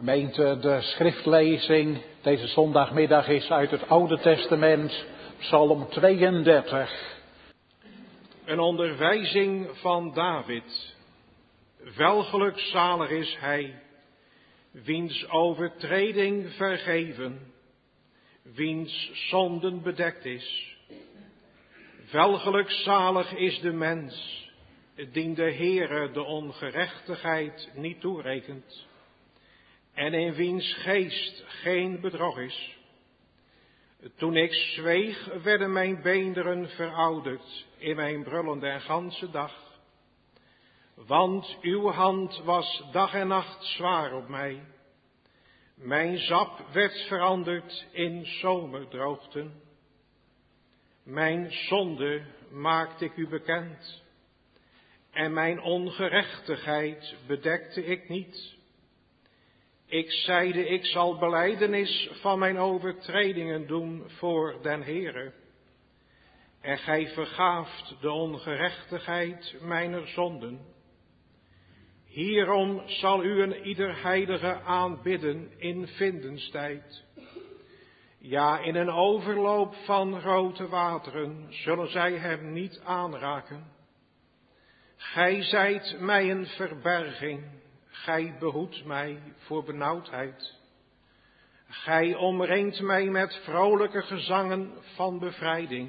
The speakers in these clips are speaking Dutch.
Gemeente, de schriftlezing deze zondagmiddag is uit het Oude Testament, Psalm 32. Een onderwijzing van David. Welgelukzalig is hij, wiens overtreding vergeven, wiens zonden bedekt is. Welgelukzalig is de mens, dien de Heere de ongerechtigheid niet toerekent, en in wiens geest geen bedrog is. Toen ik zweeg, werden mijn beenderen verouderd in mijn brullende en ganse dag. Want uw hand was dag en nacht zwaar op mij. Mijn sap werd veranderd in zomerdroogten. Mijn zonde maakte ik u bekend, en mijn ongerechtigheid bedekte ik niet. Ik zeide, ik zal belijdenis van mijn overtredingen doen voor den Heere. En gij vergaaft de ongerechtigheid mijner zonden. Hierom zal u een ieder heilige aanbidden in vindenstijd. Ja, in een overloop van grote wateren zullen zij hem niet aanraken. Gij zijt mij een verberging. Gij behoedt mij voor benauwdheid. Gij omringt mij met vrolijke gezangen van bevrijding.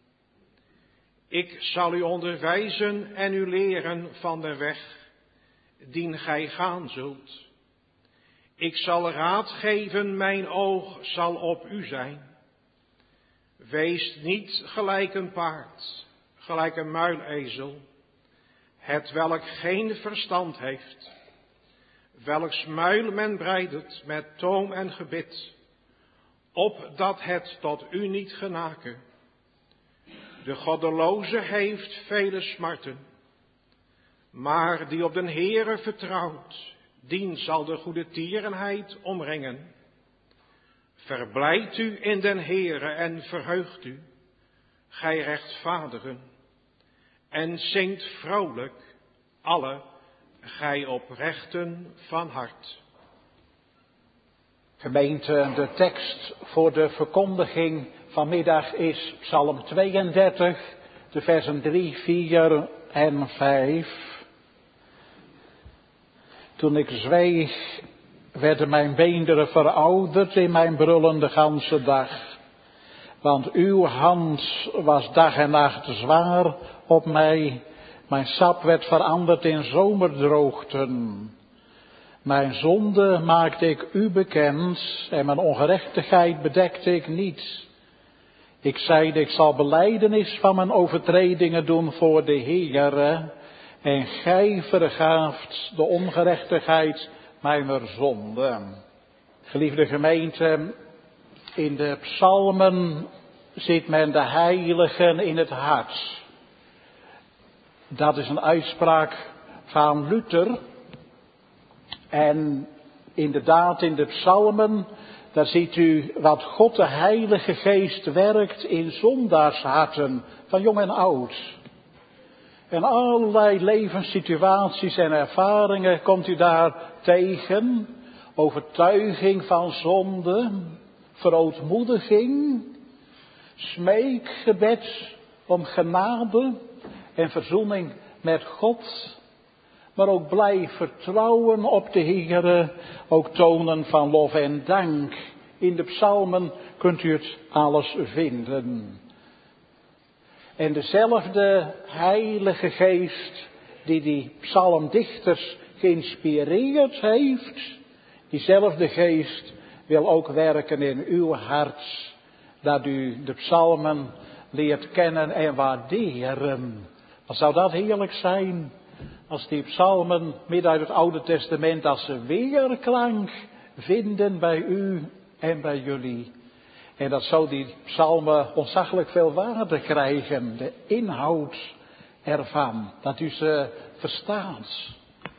Ik zal u onderwijzen en u leren van de weg, dien gij gaan zult. Ik zal raad geven, mijn oog zal op u zijn. Wees niet gelijk een paard, gelijk een muilezel, hetwelk geen verstand heeft, welks muil men breidet met toom en gebit, opdat het tot u niet genake. De goddeloze heeft vele smarten, maar die op den Heere vertrouwt, dien zal de goede tierenheid omringen. Verblijdt u in den Heere en verheugt u, gij rechtvaardigen, en zingt vrolijk, alle gij oprechten van hart. Gemeente, de tekst voor de verkondiging vanmiddag is Psalm 32, de versen 3, 4 en 5. Toen ik zweeg, werden mijn beenderen verouderd in mijn brullende ganse dag. Want uw hand was dag en nacht zwaar op mij. Mijn sap werd veranderd in zomerdroogten. Mijn zonde maakte ik u bekend en mijn ongerechtigheid bedekte ik niet. Ik zeide, ik zal belijdenis van mijn overtredingen doen voor de Heere, en gij vergaaft de ongerechtigheid mijner zonden. Geliefde gemeente, in de psalmen ziet men de heiligen in het hart. Dat is een uitspraak van Luther. En inderdaad, in de psalmen, daar ziet u wat God de Heilige Geest werkt in zondaarsharten, van jong en oud. En allerlei levenssituaties en ervaringen komt u daar tegen. Overtuiging van zonde, verootmoediging, smeekgebed om genade en verzoening met God. Maar ook blij vertrouwen op de Heere, ook tonen van lof en dank. In de psalmen kunt u het alles vinden. En dezelfde Heilige Geest die psalmdichters geïnspireerd heeft, diezelfde Geest wil ook werken in uw hart, dat u de psalmen leert kennen en waarderen. Wat zou dat heerlijk zijn, als die psalmen midden uit het Oude Testament, als ze weerklank vinden bij u en bij jullie. En dat zou die psalmen ontzaglijk veel waarde krijgen, de inhoud ervan, dat u ze verstaat.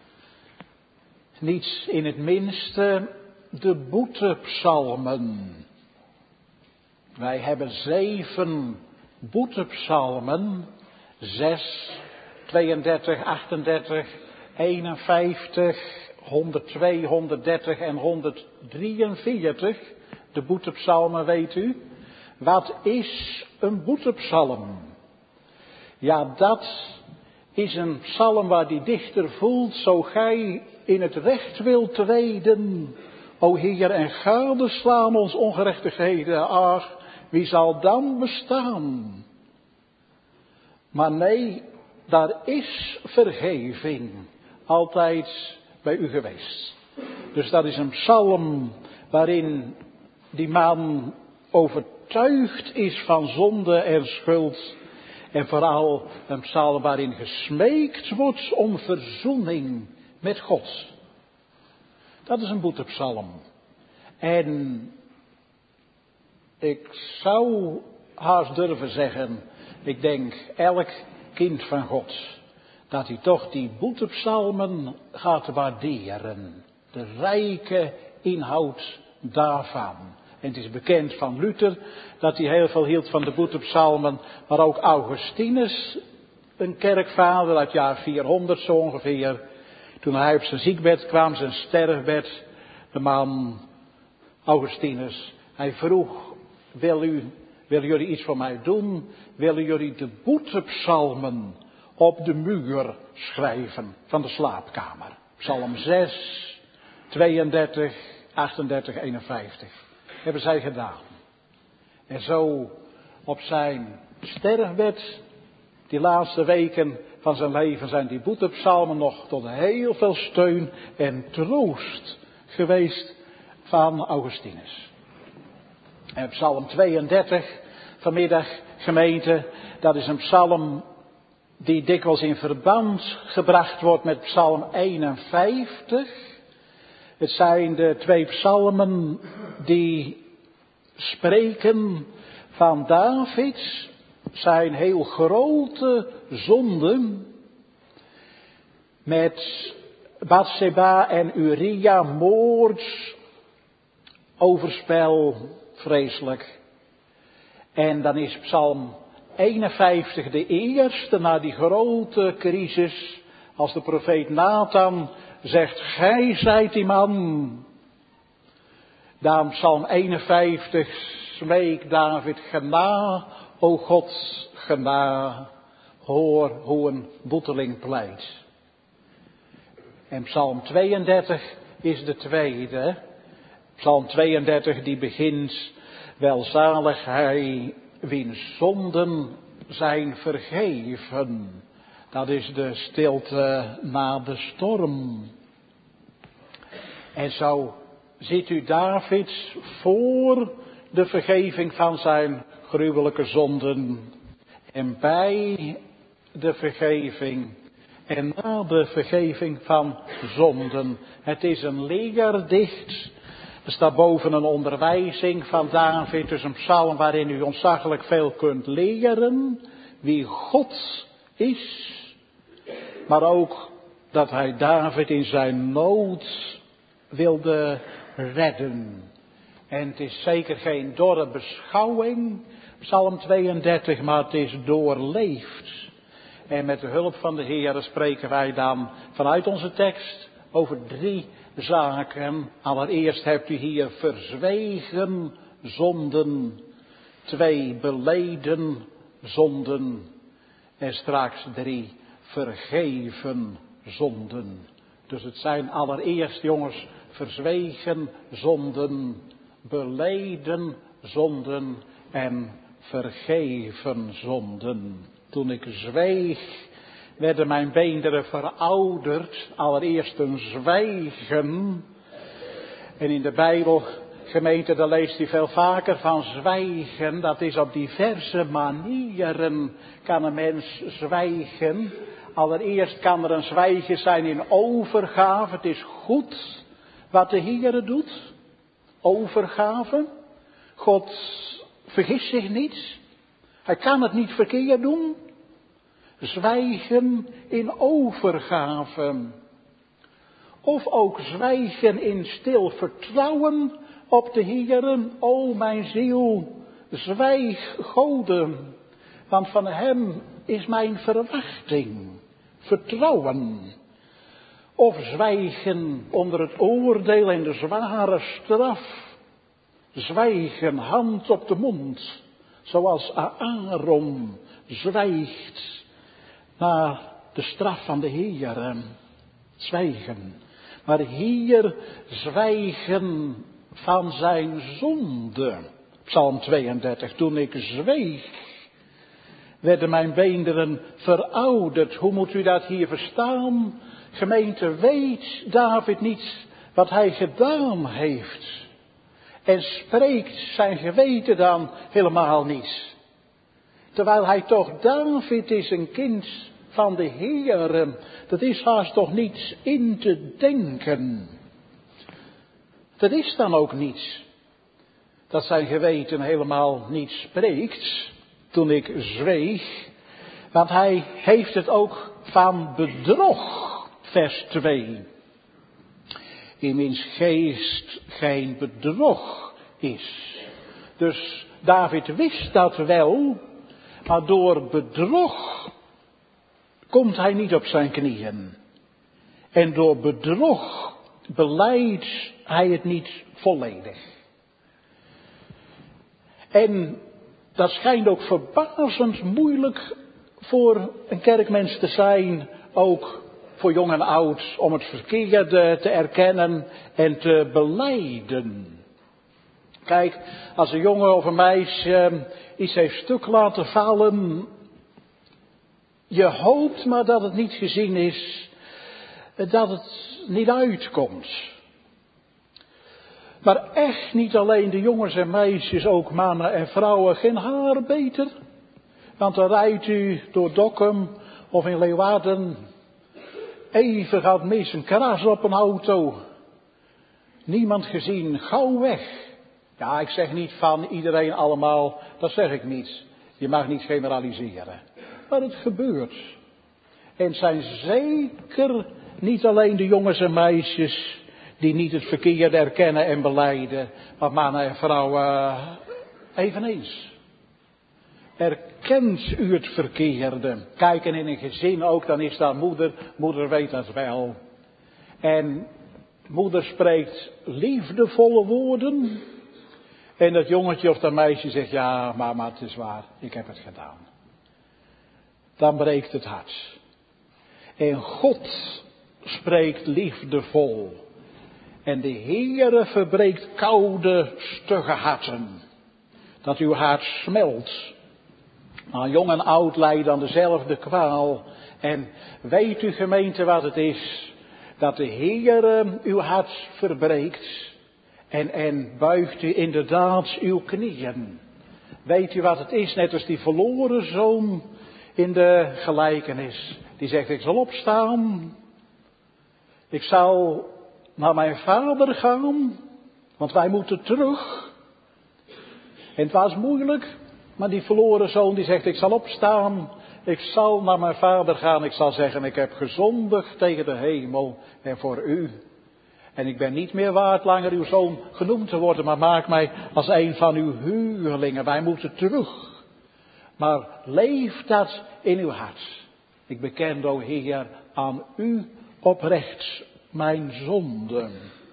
Niet in het minste de boetepsalmen. Wij hebben 7 boetepsalmen, 6, 32, 38, 51, 102, 130 en 143, de boetepsalmen weet u. Wat is een boetepsalm? Ja, dat is een psalm waar die dichter voelt, zo gij in het recht wilt treden, o Heer, en gadeslaan ons ongerechtigheden, ach, wie zal dan bestaan? Maar nee, daar is vergeving altijd bij u geweest. Dus dat is een psalm waarin die man overtuigd is van zonde en schuld. En vooral een psalm waarin gesmeekt wordt om verzoening met God. Dat is een boetepsalm. En ik zou haast durven zeggen, ik denk elk kind van God, dat hij toch die boetepsalmen gaat waarderen. De rijke inhoud daarvan. En het is bekend van Luther dat hij heel veel hield van de boetepsalmen, maar ook Augustinus, een kerkvader uit jaar 400 zo ongeveer, toen hij op zijn ziekbed kwam, zijn sterfbed, de man Augustinus, hij vroeg, willen jullie iets voor mij doen? Willen jullie de boetepsalmen op de muur schrijven van de slaapkamer? Psalm 6, 32, 38, 51. Hebben zij gedaan. En zo op zijn sterfbed, die laatste weken van zijn leven, zijn die boetepsalmen nog tot heel veel steun en troost geweest van Augustinus. En psalm 32 vanmiddag, gemeente, dat is een psalm die dikwijls in verband gebracht wordt met psalm 51. Het zijn de twee psalmen die spreken van David, zijn heel grote zonden met Bathseba en Uria, moord, overspel, vreselijk. En dan is psalm 51 de eerste na die grote crisis, als de profeet Nathan zegt, gij zijt die man. Dan psalm 51 smeekt David, gena, o God, gena, hoor hoe een boeteling pleit. En psalm 32 is de tweede. Psalm 32 die begint, welzalig hij wiens zonden zijn vergeven. Dat is de stilte na de storm. En zo ziet u David voor de vergeving van zijn gruwelijke zonden. En bij de vergeving en na de vergeving van zonden. Het is een leerdicht. Er staat boven een onderwijzing van David. Dus een psalm waarin u ontzaglijk veel kunt leren. Wie God is. Maar ook dat hij David in zijn nood wilde redden. En het is zeker geen dorre beschouwing, psalm 32, maar het is doorleefd. En met de hulp van de Heer spreken wij dan vanuit onze tekst over 3 zaken. Allereerst hebt u hier verzwegen zonden, 2 beleden zonden en straks 3 vergeven zonden. Dus het zijn allereerst, jongens, verzwegen zonden, beleden zonden en vergeven zonden. Toen ik zweeg, werden mijn beenderen verouderd. Allereerst een zwijgen. En in de Bijbel, gemeente, daar leest u veel vaker van zwijgen. Dat is op diverse manieren kan een mens zwijgen. Allereerst kan er een zwijgen zijn in overgave. Het is goed wat de Heere doet. Overgave. God vergist zich niet. Hij kan het niet verkeerd doen. Zwijgen in overgave. Of ook zwijgen in stil vertrouwen op de Heere. O mijn ziel, zwijg Gode, want van hem is mijn verwachting. Vertrouwen. Of zwijgen onder het oordeel en de zware straf. Zwijgen, hand op de mond, zoals Aaron zwijgt naar de straf van de Heer. Zwijgen. Maar hier zwijgen van zijn zonde. Psalm 32. Toen ik zweeg, werden mijn beenderen verouderd. Hoe moet u dat hier verstaan? Gemeente, weet David niet wat hij gedaan heeft? En spreekt zijn geweten dan helemaal niet? Terwijl hij toch, David is een kind van de Heer. Dat is haast toch niets in te denken. Dat is dan ook niets. Dat zijn geweten helemaal niet spreekt. Toen ik zweeg. Want hij heeft het ook van bedrog. Vers 2. In wiens geest geen bedrog is. Dus David wist dat wel. Maar door bedrog komt hij niet op zijn knieën. En door bedrog belijdt hij het niet volledig. En dat schijnt ook verbazend moeilijk voor een kerkmens te zijn, ook voor jong en oud, om het verkeerde te erkennen en te belijden. Kijk, als een jongen of een meisje iets heeft stuk laten vallen, je hoopt maar dat het niet gezien is, dat het niet uitkomt. Maar echt niet alleen de jongens en meisjes, ook mannen en vrouwen, geen haar beter. Want dan rijdt u door Dokkum of in Leeuwarden, even gaat mis een kras op een auto. Niemand gezien, gauw weg. Ja, ik zeg niet van iedereen allemaal, dat zeg ik niet. Je mag niet generaliseren. Maar het gebeurt. En het zijn zeker niet alleen de jongens en meisjes die niet het verkeerde erkennen en belijden, maar mannen en vrouwen eveneens. Erkent u het verkeerde? Kijken in een gezin ook, dan is daar moeder. Moeder weet dat wel. En moeder spreekt liefdevolle woorden. En dat jongetje of dat meisje zegt, ja mama, het is waar, ik heb het gedaan. Dan breekt het hart. En God spreekt liefdevol. En de Heere verbreekt koude, stugge harten. Dat uw hart smelt. Maar jong en oud lijden aan dezelfde kwaal. En weet u gemeente wat het is? Dat de Heere uw hart verbreekt. En buigt u inderdaad uw knieën. Weet u wat het is? Net als die verloren zoon in de gelijkenis. Die zegt, ik zal opstaan. Ik zal naar mijn vader gaan. Want wij moeten terug. En het was moeilijk. Maar die verloren zoon die zegt, ik zal opstaan. Ik zal naar mijn vader gaan. Ik zal zeggen, ik heb gezondigd tegen de hemel en voor u. En ik ben niet meer waard langer uw zoon genoemd te worden. Maar maak mij als een van uw huurlingen. Wij moeten terug. Maar leef dat in uw hart. Ik beken, o Heer, aan u oprecht mijn zonden.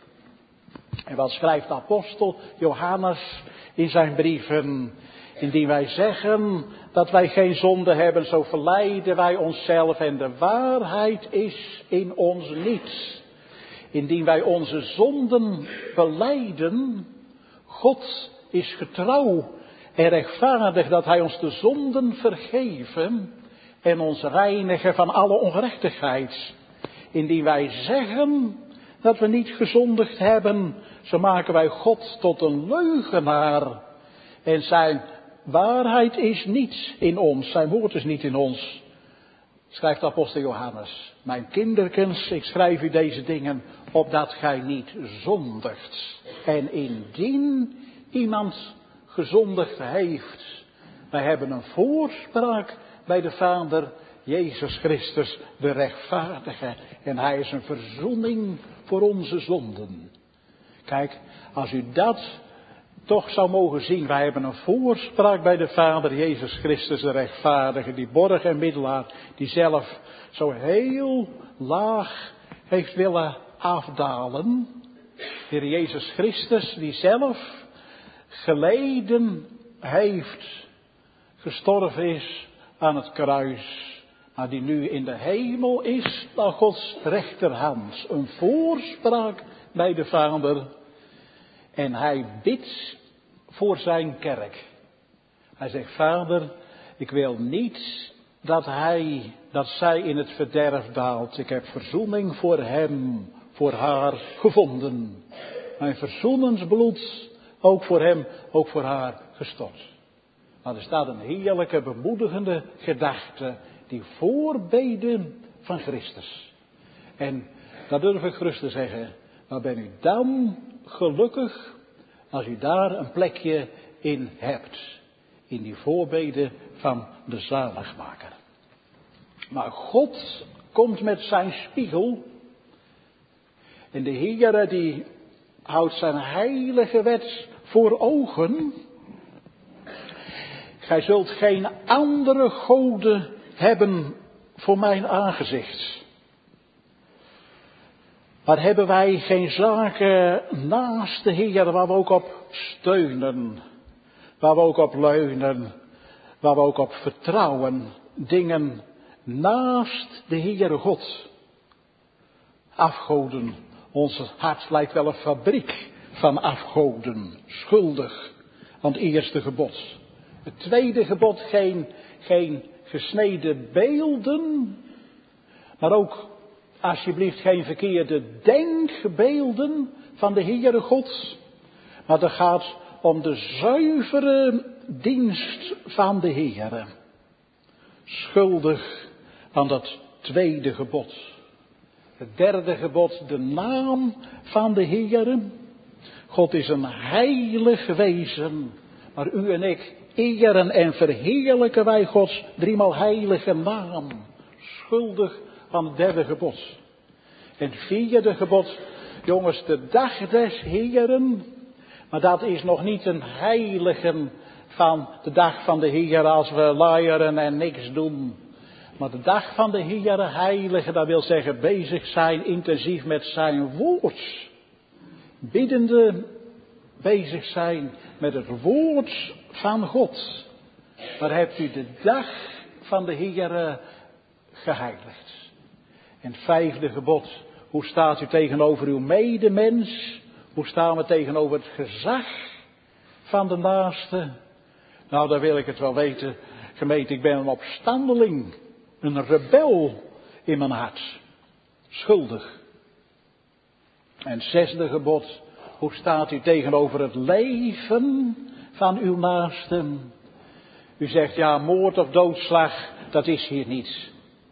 En wat schrijft de apostel Johannes in zijn brieven? Indien wij zeggen dat wij geen zonde hebben, zo verleiden wij onszelf en de waarheid is in ons niet. Indien wij onze zonden belijden, God is getrouw en rechtvaardig dat hij ons de zonden vergeven en ons reinigen van alle ongerechtigheid. Indien wij zeggen dat we niet gezondigd hebben, zo maken wij God tot een leugenaar. En zijn waarheid is niet in ons, zijn woord is niet in ons. Schrijft de apostel Johannes, mijn kinderkens, ik schrijf u deze dingen, opdat gij niet zondigt. En indien iemand gezondigd heeft, wij hebben een voorspraak bij de Vader, Jezus Christus, de rechtvaardige. En hij is een verzoening voor onze zonden. Kijk, als u dat toch zou mogen zien, wij hebben een voorspraak bij de Vader, Jezus Christus, de rechtvaardige, die borg en middelaar, die zelf zo heel laag heeft willen afdalen. Heer Jezus Christus, die zelf geleden heeft, gestorven is aan het kruis, maar die nu in de hemel is, aan Gods rechterhand. Een voorspraak bij de Vader. En hij bidt voor zijn kerk. Hij zegt, Vader, ik wil niet dat zij in het verderf daalt. Ik heb verzoening voor hem, voor haar gevonden. Mijn verzoeningsbloed, ook voor hem, ook voor haar gestort. Maar er staat een heerlijke, bemoedigende gedachte, die voorbeden van Christus. En dat durf ik gerust te zeggen, maar ben u dan gelukkig als u daar een plekje in hebt. In die voorbeden van de zaligmaker. Maar God komt met zijn spiegel. En de Heere die houdt zijn heilige wet voor ogen. Gij zult geen andere goden hebben voor mijn aangezicht. Maar hebben wij geen zaken naast de Heer waar we ook op steunen, waar we ook op leunen, waar we ook op vertrouwen, dingen naast de Heere God. Afgoden, ons hart lijkt wel een fabriek van afgoden, schuldig aan het eerste gebod. Het tweede gebod, geen gesneden beelden, maar ook alsjeblieft geen verkeerde denkbeelden van de Heere God. Maar het gaat om de zuivere dienst van de Heere. Schuldig aan dat tweede gebod. Het derde gebod, de naam van de Heere. God is een heilig wezen, maar u en ik eren en verheerlijken wij Gods driemaal heilige naam. Schuldig aan het derde gebod. En het vierde gebod, jongens, de dag des Heeren. Maar dat is nog niet een heiligen van de dag van de Heer als we luieren en niks doen. Maar de dag van de Heer heiligen, dat wil zeggen bezig zijn intensief met zijn woord. Biddende bezig zijn met het woord van God. Daar hebt u de dag van de Heer geheiligd. En het vijfde gebod, hoe staat u tegenover uw medemens? Hoe staan we tegenover het gezag van de naaste? Nou, daar wil ik het wel weten. Gemeente, ik ben een opstandeling. Een rebel in mijn hart. Schuldig. En het zesde gebod. Hoe staat u tegenover het leven van uw naasten? U zegt, ja, moord of doodslag, dat is hier niets.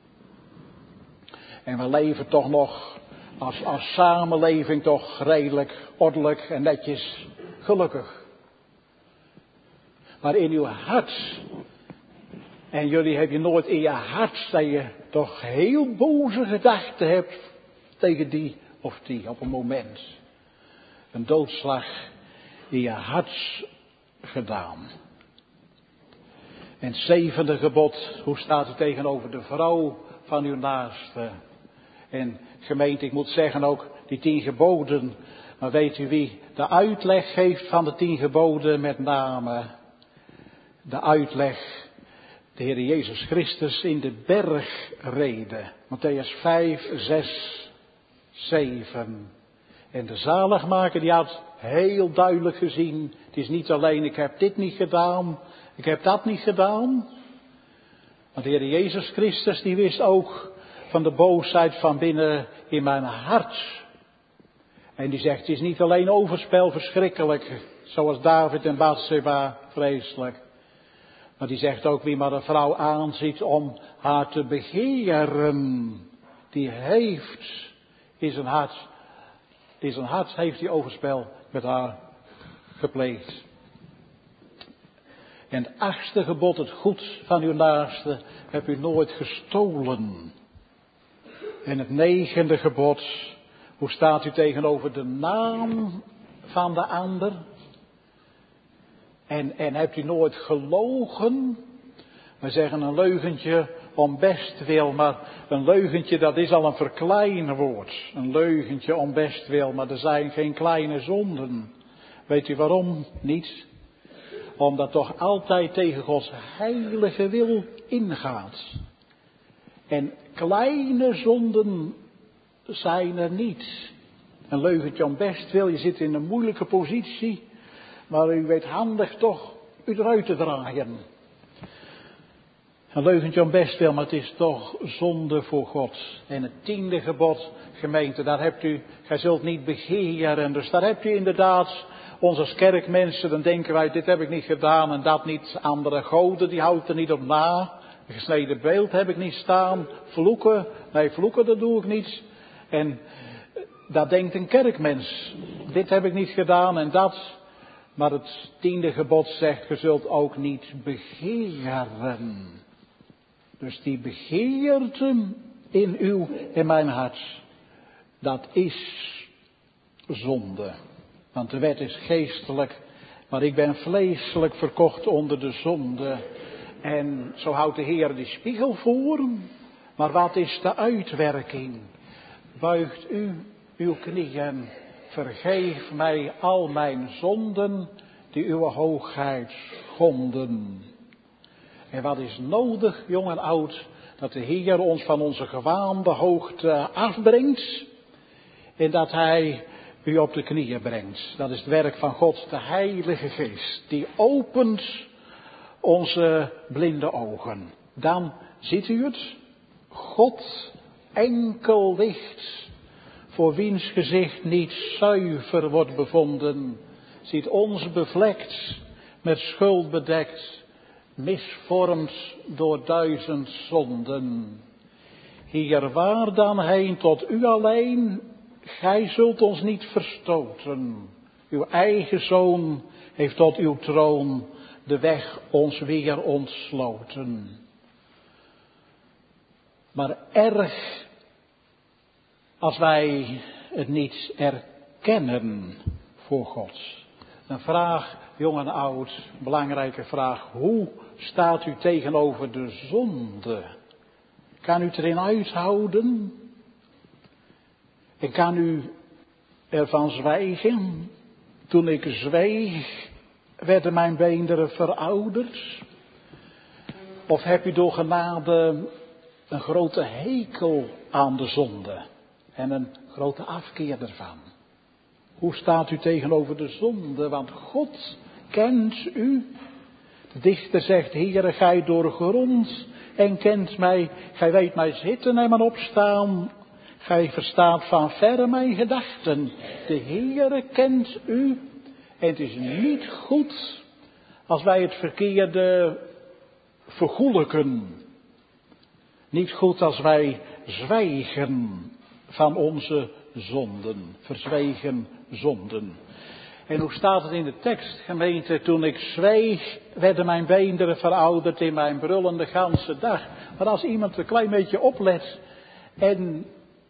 En we leven toch nog als samenleving toch redelijk, ordelijk en netjes, gelukkig. Maar in uw hart, en jullie hebben je nooit in je hart dat je toch heel boze gedachten hebt tegen die of die op een moment. Een doodslag in je hart gedaan. En het zevende gebod, hoe staat het tegenover de vrouw van uw naaste? En gemeente, ik moet zeggen ook die 10 geboden. Maar weet u wie de uitleg geeft van de 10 geboden met name? De uitleg, de Heer Jezus Christus in de bergrede. Mattheüs 5, 6, 7. En de zaligmaker die had heel duidelijk gezien. Het is niet alleen ik heb dit niet gedaan, ik heb dat niet gedaan. Maar de Heer Jezus Christus die wist ook van de boosheid van binnen in mijn hart. En die zegt, het is niet alleen overspel verschrikkelijk, zoals David en Bathseba, vreselijk. Maar die zegt ook, wie maar een vrouw aanziet om haar te begeren, die heeft in zijn hart heeft hij overspel met haar gepleegd. En het 8e gebod, het goed van uw naaste, heb u nooit gestolen. En het 9e gebod, hoe staat u tegenover de naam van de ander? En hebt u nooit gelogen? We zeggen een leugentje om bestwil, maar een leugentje dat is al een verkleinwoord. Een leugentje om bestwil, maar er zijn geen kleine zonden. Weet u waarom niet? Omdat toch altijd tegen Gods heilige wil ingaat. En kleine zonden zijn er niet. Een leugentje om bestwil, je zit in een moeilijke positie, maar u weet handig toch u eruit te draaien. Een leugentje om bestwil, maar het is toch zonde voor God. En het 10e gebod, gemeente, daar hebt u, gij zult niet begeren. Dus daar heb je inderdaad, ons als kerkmensen, dan denken wij, dit heb ik niet gedaan en dat niet. Andere goden, die houdt er niet op na. Een gesneden beeld heb ik niet staan. Vloeken, nee, vloeken dat doe ik niet. En dat denkt een kerkmens. Dit heb ik niet gedaan en dat. Maar het 10e gebod zegt, je zult ook niet begeren. Dus die begeerte in uw en mijn hart, dat is zonde. Want de wet is geestelijk, maar ik ben vleeselijk verkocht onder de zonde. En zo houdt de Heer die spiegel voor. Maar wat is de uitwerking? Buigt u uw knieën, vergeef mij al mijn zonden die uw hoogheid schonden. En wat is nodig, jong en oud, dat de Heer ons van onze gewaande hoogte afbrengt en dat Hij u op de knieën brengt. Dat is het werk van God, de Heilige Geest, die opent onze blinde ogen. Dan ziet u het, God enkel licht, voor wiens gezicht niet zuiver wordt bevonden, ziet ons bevlekt, met schuld bedekt, misvormd door 1000 zonden. Hier waar dan heen tot u alleen, gij zult ons niet verstoten. Uw eigen Zoon heeft tot uw troon de weg ons weer ontsloten. Maar erg als wij het niet erkennen voor God. Een vraag, jong en oud, belangrijke vraag. Hoe staat u tegenover de zonde? Kan u het erin uithouden? En kan u ervan zwijgen? Toen ik zweeg, werden mijn beenderen verouderd? Of heb u door genade een grote hekel aan de zonde en een grote afkeer ervan? Hoe staat u tegenover de zonde? Want God kent u. De dichter zegt, Heere, gij doorgrondt en kent mij. Gij weet mij zitten en mijn opstaan. Gij verstaat van verre mijn gedachten. De Heere kent u. En het is niet goed als wij het verkeerde vergoelijken. Niet goed als wij zwijgen van onze zonden. Verzwegen zonden. En hoe staat het in de tekst, gemeente? Toen ik zweeg, werden mijn beenderen verouderd in mijn brullen de ganse dag. Maar als iemand een klein beetje oplet en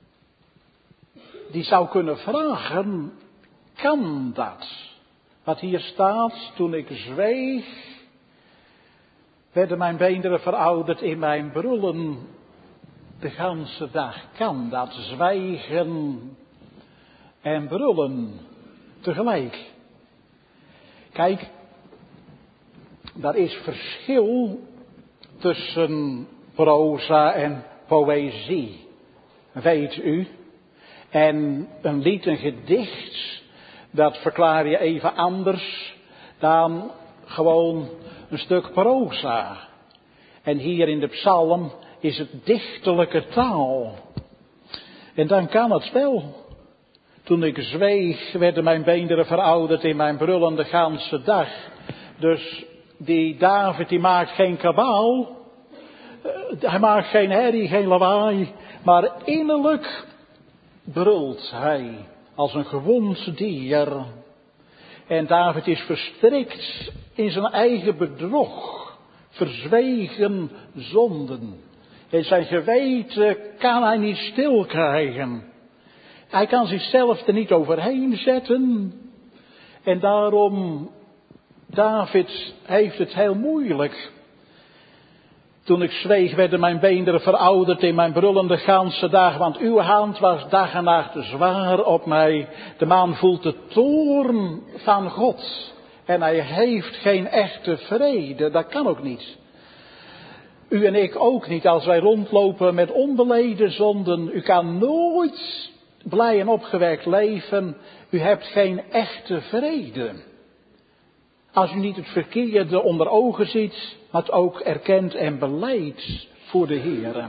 die zou kunnen vragen, kan dat? Wat hier staat, toen ik zweeg, werden mijn beenderen verouderd in mijn brullen de ganse dag. Kan dat? Zwijgen en brullen tegelijk. Kijk, daar is verschil tussen proza en poëzie, weet u. En een lied, een gedicht, dat verklaar je even anders dan gewoon een stuk proza. En hier in de psalm is het dichterlijke taal. En dan kan het wel. Toen ik zweeg, werden mijn beenderen verouderd in mijn brullen de ganse dag. Dus die David, die maakt geen kabaal. Hij maakt geen herrie, geen lawaai. Maar innerlijk brult hij als een gewond dier. En David is verstrikt in zijn eigen bedrog. Verzwegen zonden. En zijn geweten kan hij niet stil krijgen. Hij kan zichzelf er niet overheen zetten. En daarom, David heeft het heel moeilijk. Toen ik zweeg werden mijn beenderen verouderd in mijn brullende ganse dag, want uw hand was dag en nacht zwaar op mij. De maan voelt de toorn van God en hij heeft geen echte vrede, dat kan ook niet. U en ik ook niet als wij rondlopen met onbeleden zonden. U kan nooit blij en opgewekt leven, u hebt geen echte vrede. Als u niet het verkeerde onder ogen ziet, maar het ook erkent en belijdt voor de Heer.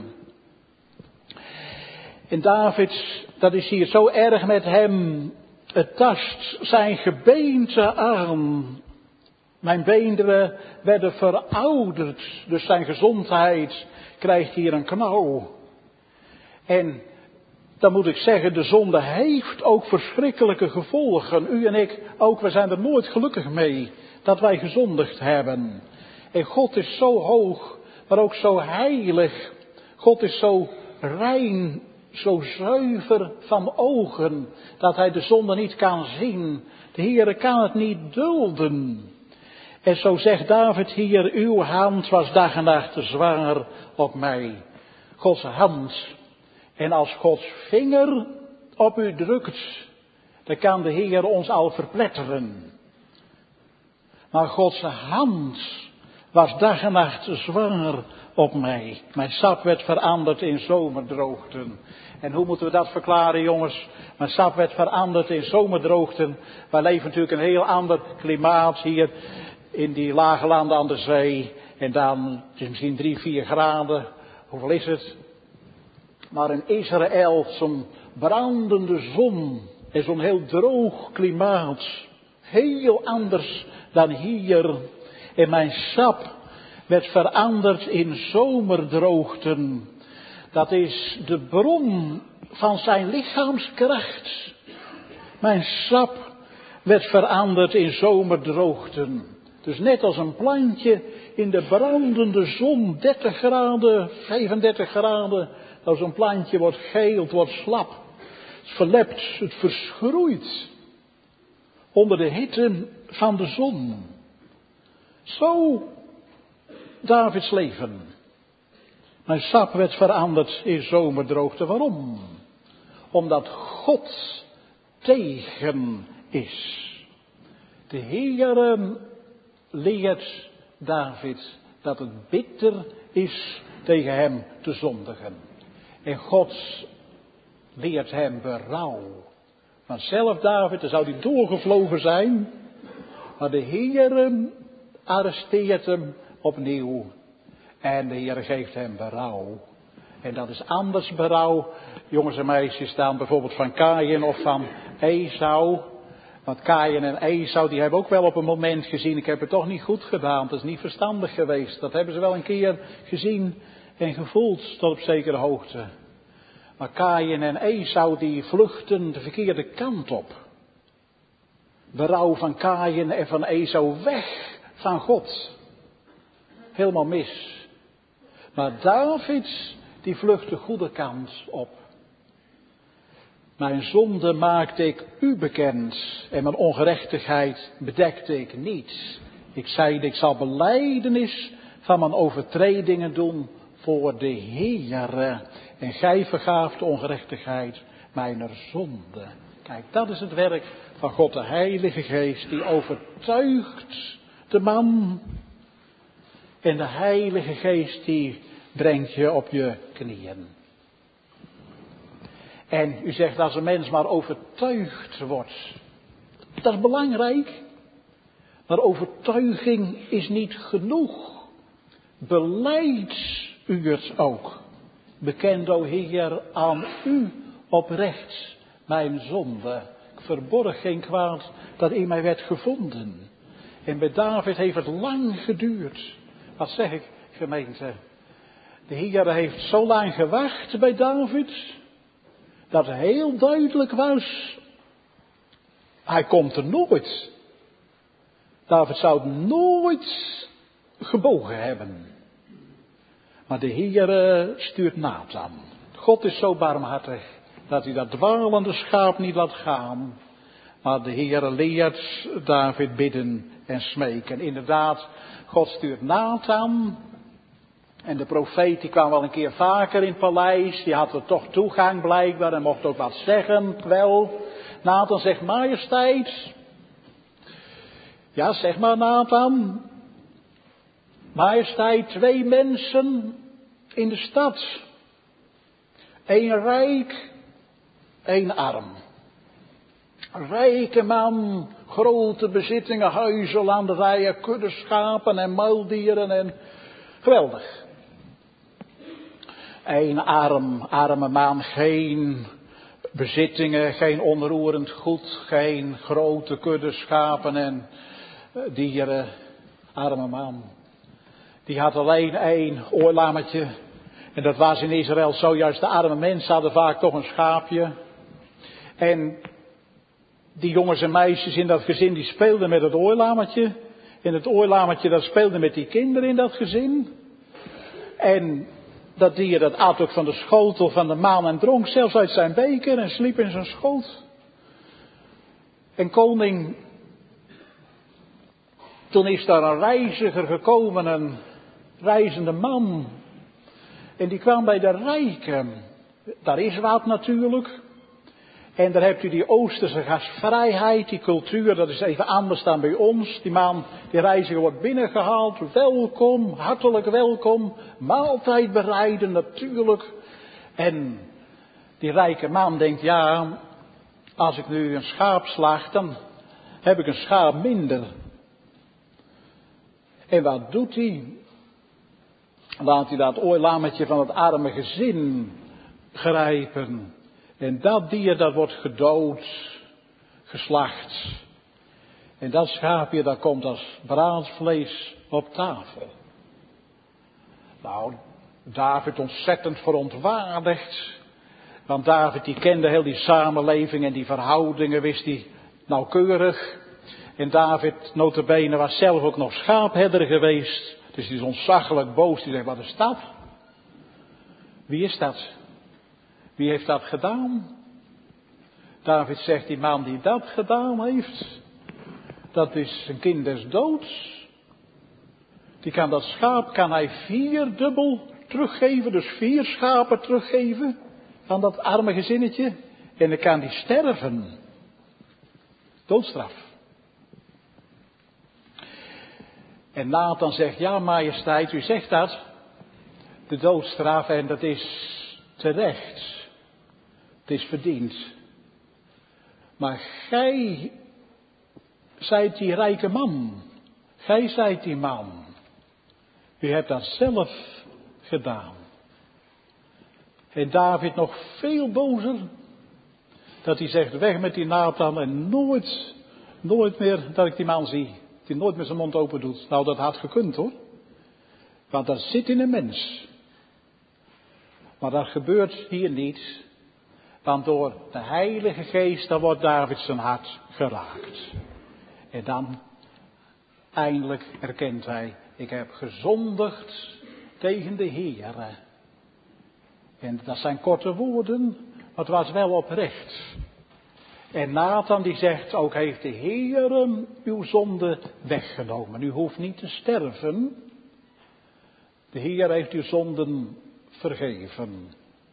En David, dat is hier zo erg met hem, het tast zijn gebeente aan. Mijn beenderen werden verouderd, dus zijn gezondheid krijgt hier een knauw. En dan moet ik zeggen, de zonde heeft ook verschrikkelijke gevolgen. U en ik ook, we zijn er nooit gelukkig mee dat wij gezondigd hebben. En God is zo hoog, maar ook zo heilig. God is zo rein, zo zuiver van ogen, dat hij de zonde niet kan zien. De Heere kan het niet dulden. En zo zegt David hier, uw hand was dag en nacht zwaar op mij. Gods hand. En als Gods vinger op u drukt, dan kan de Heer ons al verpletteren. Maar Gods hand was dag en nacht zwaar op mij. Mijn sap werd veranderd in zomerdroogten. En hoe moeten we dat verklaren, jongens? Mijn sap werd veranderd in zomerdroogten. Wij leven natuurlijk een heel ander klimaat hier in die lage landen aan de zee. En dan, het is misschien 3-4 graden. Hoeveel is het? Maar in Israël, zo'n brandende zon en zo'n heel droog klimaat. Heel anders dan hier. En mijn sap werd veranderd in zomerdroogten. Dat is de bron van zijn lichaamskracht. Mijn sap werd veranderd in zomerdroogten. Dus net als een plantje in de brandende zon, 30 graden, 35 graden. Als een plantje wordt geel, het wordt slap. Het verlept, het verschroeit. Onder de hitte van de zon. Zo Davids leven. Mijn sap werd veranderd in zomerdroogte. Waarom? Omdat God tegen is. De Heere leert David dat het bitter is tegen hem te zondigen. En God leert hem berouw. Want zelf David, dan zou hij doorgevlogen zijn. Maar de Heere arresteert hem opnieuw. En de Heere geeft hem berouw. En dat is anders berouw, jongens en meisjes, dan bijvoorbeeld van Kaïn of van Esau. Want Kaïn en Esau, die hebben ook wel op een moment gezien, ik heb het toch niet goed gedaan, het is niet verstandig geweest. Dat hebben ze wel een keer gezien en gevoeld tot op zekere hoogte. Maar Kaïn en Esau, die vluchten de verkeerde kant op. Berouw van Kaïn en van Esau weg van God. Helemaal mis. Maar David, die vlucht de goede kant op. Mijn zonde maakte ik u bekend en mijn ongerechtigheid bedekte ik niet. Ik zeide, ik zal belijdenis van mijn overtredingen doen voor de Heere. En gij vergaaft de ongerechtigheid mijner zonde. Kijk, dat is het werk van God, de Heilige Geest, die overtuigt de man. En de Heilige Geest, die brengt je op je knieën. En u zegt, als een mens maar overtuigd wordt. Dat is belangrijk. Maar overtuiging is niet genoeg. Belijd u het ook. Bekend, o Heer, aan u oprecht mijn zonde. Ik verborg geen kwaad dat in mij werd gevonden. En bij David heeft het lang geduurd. Wat zeg ik, gemeente? De Heer heeft zo lang gewacht bij David, dat heel duidelijk was, hij komt er nooit. David zou het nooit gebogen hebben. Maar de Heer stuurt Nathan. God is zo barmhartig dat hij dat dwalende schaap niet laat gaan. Maar de Heer leert David bidden en smeken. Inderdaad, God stuurt Nathan. En de profeet die kwam wel een keer vaker in het paleis. Die had er toch toegang blijkbaar en mocht ook wat zeggen. Wel, Nathan zegt, majesteit. Ja, zeg maar Nathan. Majesteit, 2 mensen in de stad. 1 rijk, 1 arm. Een rijke man, grote bezittingen, huizen, landerijen, kudde schapen en muildieren en geweldig. 1 arme man, geen bezittingen, geen onroerend goed, geen grote kudde schapen en dieren. Arme man. Die had alleen 1 oorlammetje. En dat was in Israël zojuist, de arme mensen hadden vaak toch een schaapje. En die jongens en meisjes in dat gezin, die speelden met het oorlammetje. En het oorlammetje, dat speelde met die kinderen in dat gezin. En dat dier, dat at ook van de schotel van de man en dronk zelfs uit zijn beker en sliep in zijn schoot. En koning, toen is daar een reiziger gekomen, een reizende man. En die kwam bij de rijken. Daar is wat natuurlijk. En daar hebt u die Oosterse gastvrijheid, die cultuur, dat is even anders dan bij ons. Die man, die reiziger wordt binnengehaald, welkom, hartelijk welkom, maaltijd bereiden natuurlijk. En die rijke man denkt, ja, als ik nu een schaap slacht, dan heb ik een schaap minder. En wat doet hij? Laat hij dat oorlammetje van het arme gezin grijpen. En dat dier, dat wordt gedood, geslacht. En dat schaapje, dat komt als braadvlees op tafel. Nou, David ontzettend verontwaardigd. Want David die kende heel die samenleving en die verhoudingen, wist hij nauwkeurig. En David, nota bene, was zelf ook nog schaapherder geweest. Dus die is ontzaglijk boos. Die zegt, wat is dat? Wie is dat? Wie heeft dat gedaan? David zegt, die man die dat gedaan heeft, dat is een kind des doods. Die kan dat schaap, kan hij 4-dubbel teruggeven, dus 4 schapen teruggeven aan dat arme gezinnetje. En dan kan die sterven. Doodstraf. En Nathan zegt, ja majesteit, u zegt dat, de doodstraf, en dat is terecht. Het is verdiend. Maar gij zijt die rijke man. Gij zijt die man. U hebt dat zelf gedaan. En David nog veel bozer. Dat hij zegt, weg met die Nathan en nooit meer dat ik die man zie. Die nooit meer zijn mond open doet. Nou, dat had gekund hoor. Want dat zit in een mens. Maar dat gebeurt hier niet. Want door de Heilige Geest, dan wordt David zijn hart geraakt. En dan, eindelijk erkent hij, ik heb gezondigd tegen de Heere. En dat zijn korte woorden, maar het was wel oprecht. En Nathan die zegt, ook heeft de Heere uw zonde weggenomen. U hoeft niet te sterven. De Heer heeft uw zonden vergeven.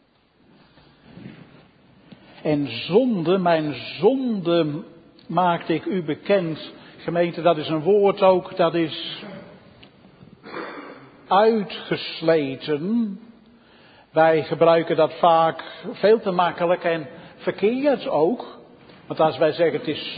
En zonde, mijn zonde maakte ik u bekend. Gemeente, dat is een woord ook, dat is uitgesleten. Wij gebruiken dat vaak veel te makkelijk en verkeerd ook. Want als wij zeggen het is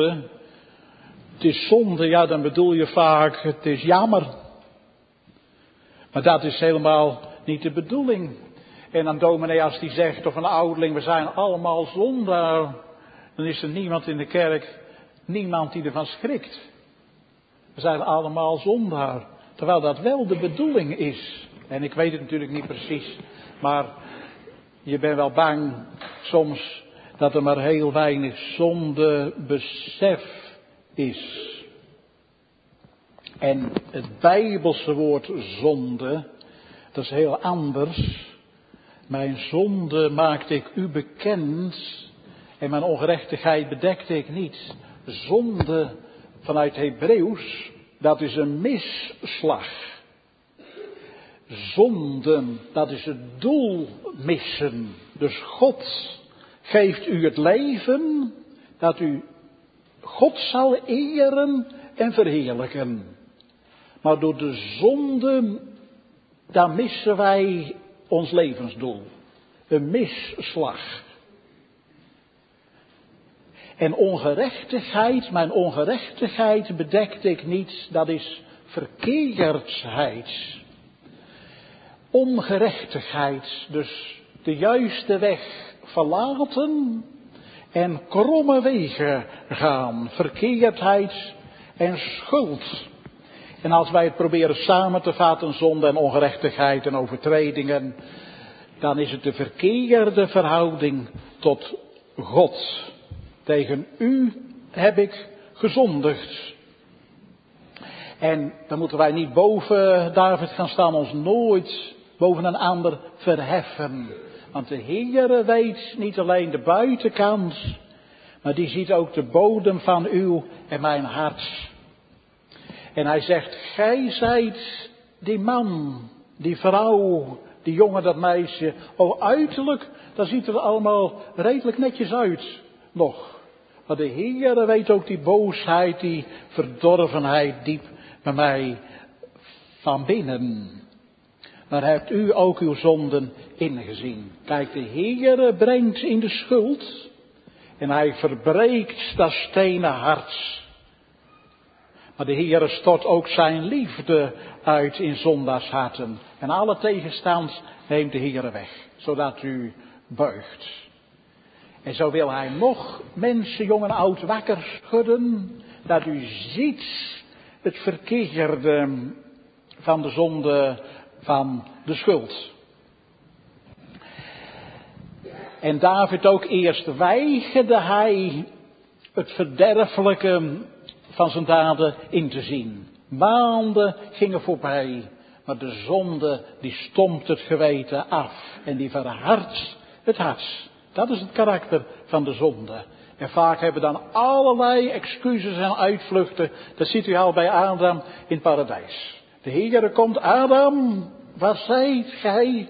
zonde, ja dan bedoel je vaak het is jammer. Maar dat is helemaal niet de bedoeling. En een dominee als die zegt, of een ouderling, we zijn allemaal zondaar. Dan is er niemand in de kerk, niemand die ervan schrikt. We zijn allemaal zondaar. Terwijl dat wel de bedoeling is. En ik weet het natuurlijk niet precies. Maar je bent wel bang soms dat er maar heel weinig zondebesef is. En het Bijbelse woord zonde, dat is heel anders. Mijn zonde maakte ik u bekend en mijn ongerechtigheid bedekte ik niet. Zonde vanuit Hebreeuws, dat is een misslag. zonden, dat is het doel missen. Dus God geeft u het leven, dat u God zal eren en verheerlijken. Maar door de zonde, daar missen wij ons levensdoel. Een misslag. En ongerechtigheid, mijn ongerechtigheid bedekt ik niet, dat is verkeerdheid. Ongerechtigheid, dus de juiste weg verlaten en kromme wegen gaan. Verkeerdheid en schuld. En als wij het proberen samen te vatten, zonde en ongerechtigheid en overtredingen, dan is het de verkeerde verhouding tot God. Tegen u heb ik gezondigd. En dan moeten wij niet boven David gaan staan, ons nooit boven een ander verheffen. Want de Heere weet niet alleen de buitenkant, maar die ziet ook de bodem van uw en mijn hart. En hij zegt, gij zijt die man, die vrouw, die jongen, dat meisje. Oh, uiterlijk, dat ziet er allemaal redelijk netjes uit, nog. Maar de Heere weet ook die boosheid, die verdorvenheid diep bij mij van binnen. Maar hebt u ook uw zonden ingezien. Kijk, de Heere brengt in de schuld en hij verbreekt dat stenen hart. Maar de Heere stort ook zijn liefde uit in zondagsharten. En alle tegenstand neemt de Heere weg, zodat u buigt. En zo wil hij nog mensen, jong en oud, wakker schudden, dat u ziet het verkeerde van de zonde, van de schuld. En David ook eerst weigerde hij het verderfelijke van zijn daden in te zien. Maanden gingen voorbij, maar de zonde die stompt het geweten af en die verhardt het hart. Dat is het karakter van de zonde. En vaak hebben we dan allerlei excuses en uitvluchten. Dat ziet u al bij Adam in het paradijs. De Heere komt, Adam, waar zijt gij?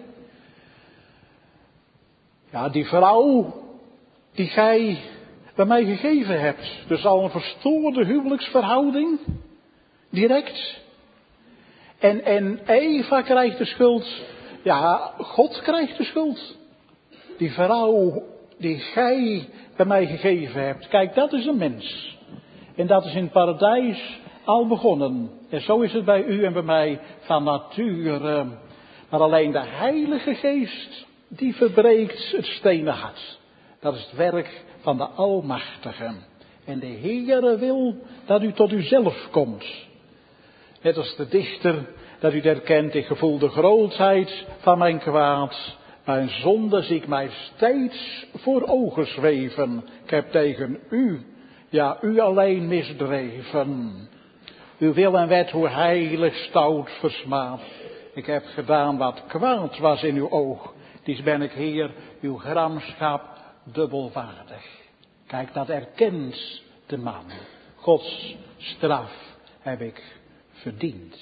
Ja, die vrouw die gij bij mij gegeven hebt. Dus al een verstoorde huwelijksverhouding. Direct. En Eva krijgt de schuld. Ja, God krijgt de schuld. Die vrouw die gij bij mij gegeven hebt. Kijk, dat is een mens. En dat is in het paradijs al begonnen. En zo is het bij u en bij mij van nature. Maar alleen de Heilige Geest, die verbreekt het stenen hart. Dat is het werk van de Almachtige. En de Heere wil dat u tot uzelf komt. Net als de dichter dat u herkent, ik gevoel de grootheid van mijn kwaad. Mijn zonde zie ik mij steeds voor ogen zweven. Ik heb tegen u, ja u alleen misdreven. Uw wil en wet, hoe heilig stout versmaad. Ik heb gedaan wat kwaad was in uw oog. Dies ben ik, Heer, uw gramschap dubbelwaardig. Kijk, dat erkent de man. Gods straf heb ik verdiend.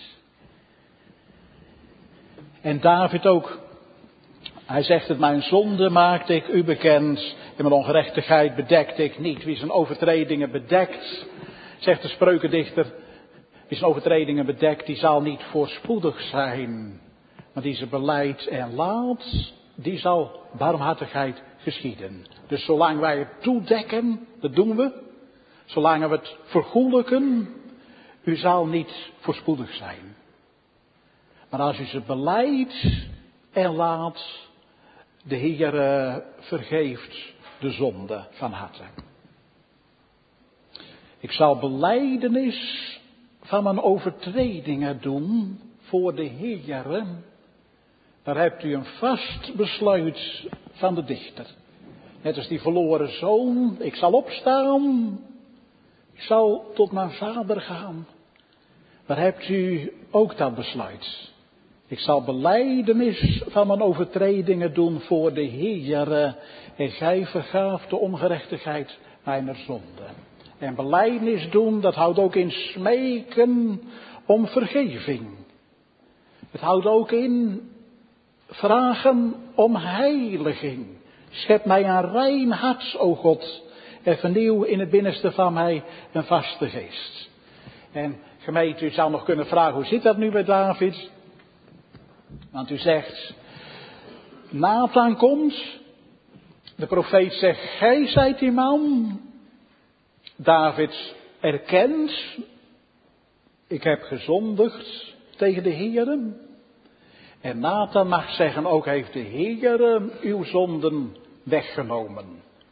En David ook. Hij zegt het, mijn zonde maakte ik u bekend. En mijn ongerechtigheid bedekte ik niet. Wie zijn overtredingen bedekt, zegt de spreukendichter. Wie zijn overtredingen bedekt, die zal niet voorspoedig zijn. Maar die ze belijdt en laat, die zal barmhartigheid geschieden. Dus zolang wij het toedekken, dat doen we. Zolang we het vergoelijken, u zal niet voorspoedig zijn. Maar als u ze belijdt en laat, de Heer vergeeft de zonde van harte. Ik zal belijdenis van mijn overtredingen doen voor de Heer. Daar hebt u een vast besluit van de dichter. Net als die verloren zoon. Ik zal opstaan. Ik zal tot mijn vader gaan. Daar hebt u ook dat besluit. Ik zal belijdenis van mijn overtredingen doen voor de Heere. En gij vergaaft de ongerechtigheid mijner zonde. En belijdenis doen, dat houdt ook in smeken om vergeving. Het houdt ook in vragen om heiliging. Schep mij een rein hart, o God, en vernieuw in het binnenste van mij een vaste geest. En gemeente, u zou nog kunnen vragen, hoe zit dat nu bij David? Want u zegt, Nathan komt, de profeet zegt, gij zijt die man. David erkent, ik heb gezondigd tegen de Heere. En Nathan mag zeggen, ook heeft de Heere uw zonden weggenomen.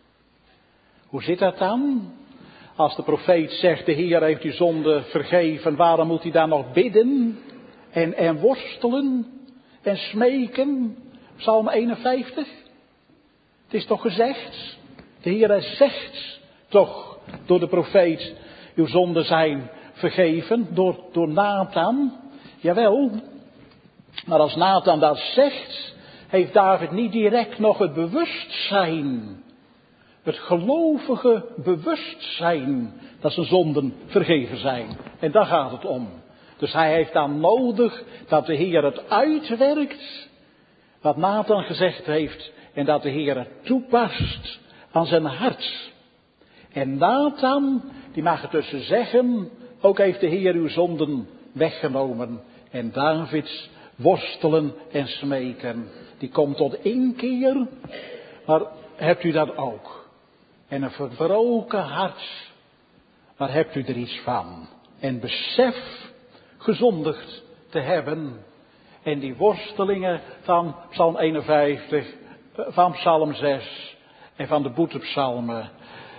Hoe zit dat dan? Als de profeet zegt, de Heer heeft uw zonde vergeven, waarom moet hij dan nog bidden en worstelen en smeken? Psalm 51. Het is toch gezegd? De Heer zegt toch door de profeet, uw zonden zijn vergeven door Nathan. Jawel, maar als Nathan dat zegt, heeft David niet direct nog het bewustzijn, het gelovige bewustzijn dat zijn zonden vergeven zijn. En daar gaat het om. Dus hij heeft dan nodig dat de Heer het uitwerkt, wat Nathan gezegd heeft, en dat de Heer het toepast aan zijn hart. En Nathan, die mag het dus zeggen, ook heeft de Heer uw zonden weggenomen. En Davids worstelen en smeken, die komt tot inkeer, maar hebt u dat ook? En een verbroken hart, waar hebt u er iets van? En besef gezondigd te hebben. En die worstelingen van Psalm 51, van Psalm 6 en van de boetepsalmen,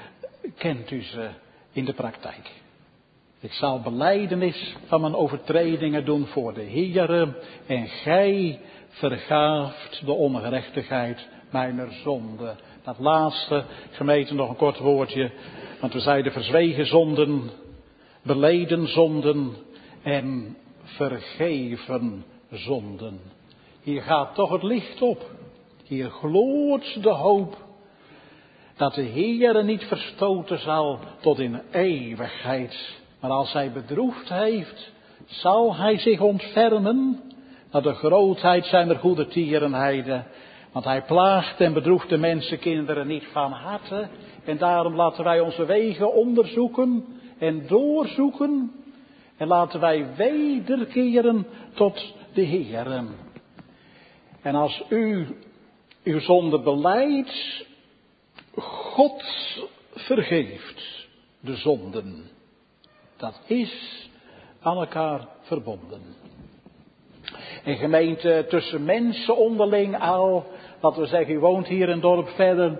kent u ze in de praktijk. Ik zal belijdenis van mijn overtredingen doen voor de Heere, en gij vergaaft de ongerechtigheid mijner zonde. Dat laatste, gemeente, nog een kort woordje, want we zeiden verzwegen zonden, beleden zonden en vergeven zonden. Hier gaat toch het licht op. Hier gloort de hoop dat de Heere niet verstoten zal tot in eeuwigheid. Maar als hij bedroefd heeft, zal hij zich ontfermen naar de grootheid zijner goede tierenheid. Want hij plaagt en bedroeft de mensenkinderen niet van harte. En daarom laten wij onze wegen onderzoeken en doorzoeken. En laten wij wederkeren tot de Heere. En als u uw zonde belijdt, God vergeeft de zonden. Dat is aan elkaar verbonden. En gemeente, tussen mensen onderling al, laten we zeggen, u woont hier een dorp verder.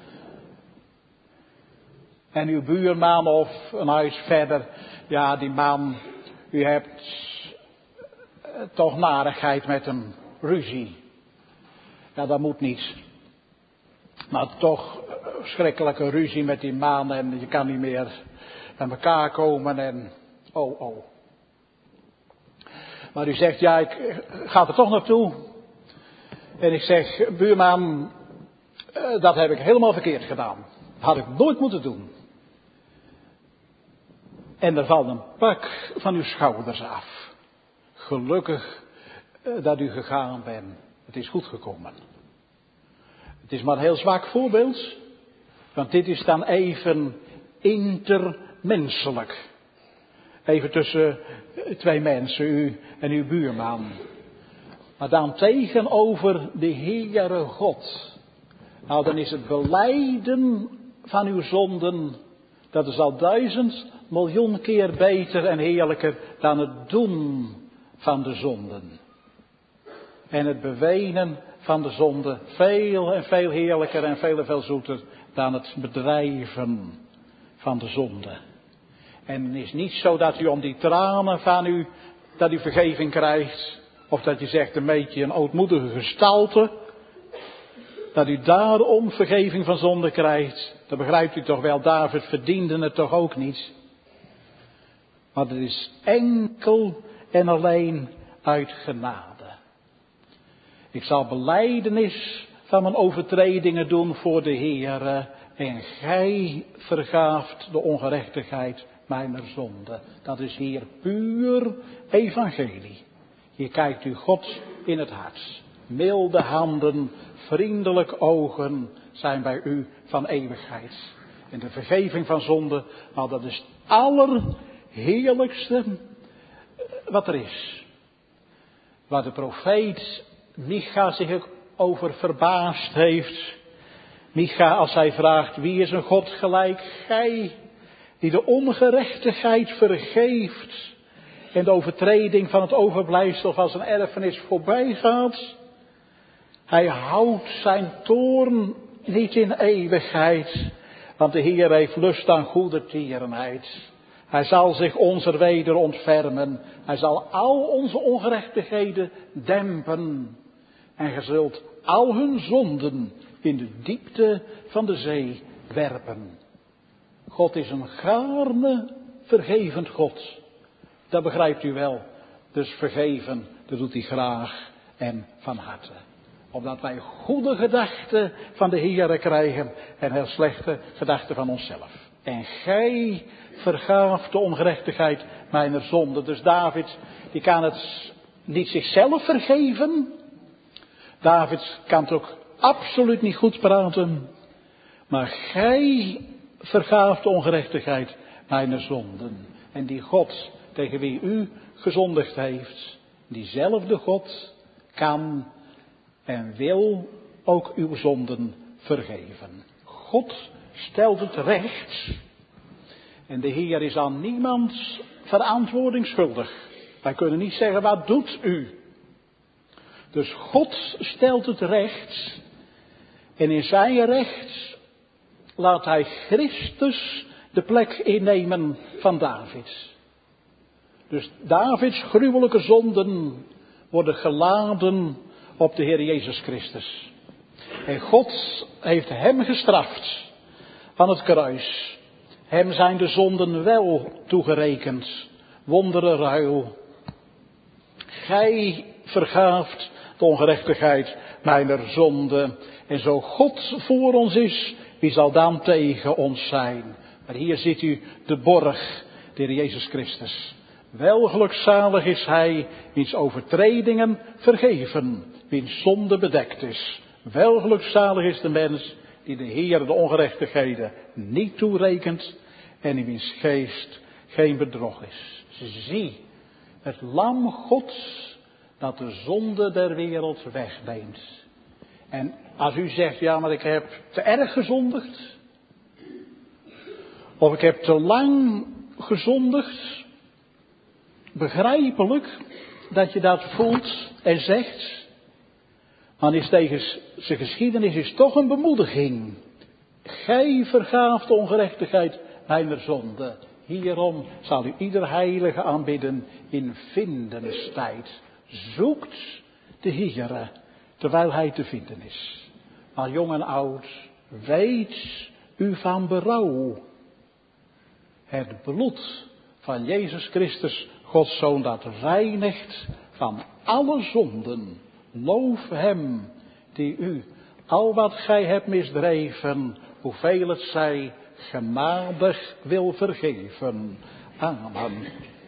En uw buurman of een huis verder, ja, die man, u hebt toch narigheid met hem, ruzie. Ja, dat moet niet. Maar toch schrikkelijke ruzie met die man en je kan niet meer bij elkaar komen en oh. Maar u zegt, ja, ik ga er toch naartoe. En ik zeg, buurman, dat heb ik helemaal verkeerd gedaan. Dat had ik nooit moeten doen. En er valt een pak van uw schouders af. Gelukkig dat u gegaan bent. Het is goed gekomen. Het is maar een heel zwak voorbeeld. Want dit is dan even intermenselijk. Even tussen twee mensen, u en uw buurman. Maar dan tegenover de Heere God. Nou, dan is het belijden van uw zonden, dat is al 1000 miljoen keer beter en heerlijker dan het doen van de zonden. En het bewenen van de zonde veel en veel heerlijker en veel en veel zoeter dan het bedrijven van de zonde. En het is niet zo dat u om die tranen van u, dat u vergeving krijgt. Of dat je zegt een beetje een ootmoedige gestalte. Dat u daarom vergeving van zonde krijgt. Dat begrijpt u toch wel, David verdiende het toch ook niet. Maar het is enkel en alleen uit genade. Ik zal belijdenis van mijn overtredingen doen voor de Heere. En gij vergaaft de ongerechtigheid mijner zonde. Dat is hier puur evangelie. Hier kijkt u God in het hart. Milde handen, vriendelijk ogen zijn bij u van eeuwigheid. En de vergeving van zonde, nou dat is het allerheerlijkste wat er is. Waar de profeet Micha zich over verbaasd heeft. Micha, als hij vraagt, wie is een God gelijk gij, die de ongerechtigheid vergeeft en de overtreding van het overblijfsel van zijn erfenis voorbij gaat. Hij houdt zijn toorn niet in eeuwigheid, want de Heer heeft lust aan goede tierenheid. Hij zal zich onzer weder ontfermen. Hij zal al onze ongerechtigheden dempen. En ge zult al hun zonden in de diepte van de zee werpen. God is een gaarne vergevend God. Dat begrijpt u wel. Dus vergeven, dat doet hij graag en van harte. Omdat wij goede gedachten van de Heere krijgen en heel slechte gedachten van onszelf. En gij vergaaft de ongerechtigheid mijner zonde. Dus David, die kan het niet zichzelf vergeven. David kan het ook absoluut niet goed praten. Maar gij vergaaft de ongerechtigheid mijner zonden. En die God tegen wie u gezondigd heeft, diezelfde God kan en wil ook uw zonden vergeven. God stelt het recht. En de Heer is aan niemand verantwoording schuldig. Wij kunnen niet zeggen, wat doet u? Dus God stelt het recht. En in zijn recht laat hij Christus de plek innemen van David. Dus Davids gruwelijke zonden worden geladen op de Heer Jezus Christus. En God heeft hem gestraft aan het kruis. Hem zijn de zonden wel toegerekend. Wondere ruil. Gij vergaaft de ongerechtigheid mijner zonde. En zo God voor ons is, wie zal dan tegen ons zijn? Maar hier ziet u de borg, de Heer Jezus Christus. Wel gelukzalig is hij, wiens overtredingen vergeven, wiens zonde bedekt is. Wel gelukzalig is de mens die de Heer de ongerechtigheden niet toerekent en in wiens geest geen bedrog is. Zie, het lam Gods dat de zonde der wereld wegneemt. En als u zegt, ja maar ik heb te erg gezondigd, of ik heb te lang gezondigd, begrijpelijk dat je dat voelt en zegt. Maar is tegen zijn geschiedenis is toch een bemoediging. Gij vergaaft de ongerechtigheid mijner zonde. Hierom zal u ieder heilige aanbidden in vindenstijd. Zoekt de Heere terwijl hij te vinden is. Maar jong en oud, weet u van berouw. Het bloed van Jezus Christus, Gods Zoon, dat reinigt van alle zonden. Loof hem die u al wat gij hebt misdreven, hoeveel het zij, gemadig wil vergeven. Amen.